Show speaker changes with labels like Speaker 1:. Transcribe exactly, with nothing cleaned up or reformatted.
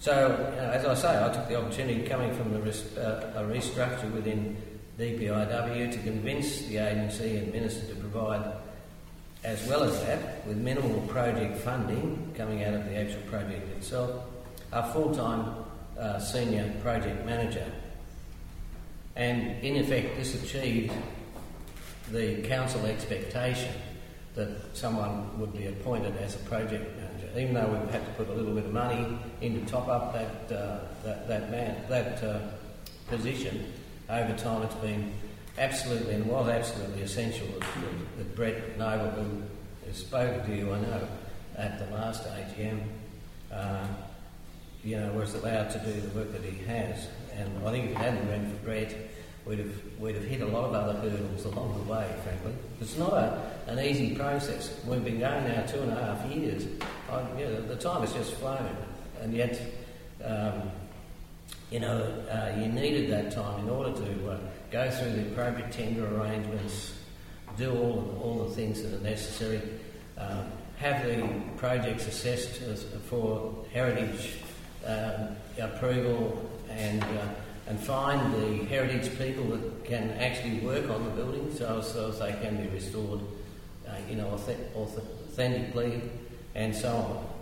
Speaker 1: So, you know, as I say, I took the opportunity coming from the res- uh, a restructure within D P I W to convince the agency and Minister to provide, as well as that, with minimal project funding coming out of the actual project itself, a full-time uh, senior project manager. And in effect, this achieved the council expectation that someone would be appointed as a project manager, even though we've had to put a little bit of money in to top up that uh, that that, man, that uh, position. Over time, it's been absolutely and was absolutely essential that, that Brett Noble, who has spoken to you, I know, at the last A G M, uh, you know, was allowed to do the work that he has. And I think if it hadn't been for Brett, we'd have we'd have hit a lot of other hurdles along the way, frankly. It's not a, an easy process. We've been going now two and a half years. I, you know, the time has just flown, and yet, um, you know, uh, you needed that time in order to uh, go through the appropriate tender arrangements, do all of, all the things that are necessary, um, have the projects assessed as, for heritage um, approval, and uh, and find the heritage people that can actually work on the building so, so as they can be restored, uh, you know, authentically, and so on.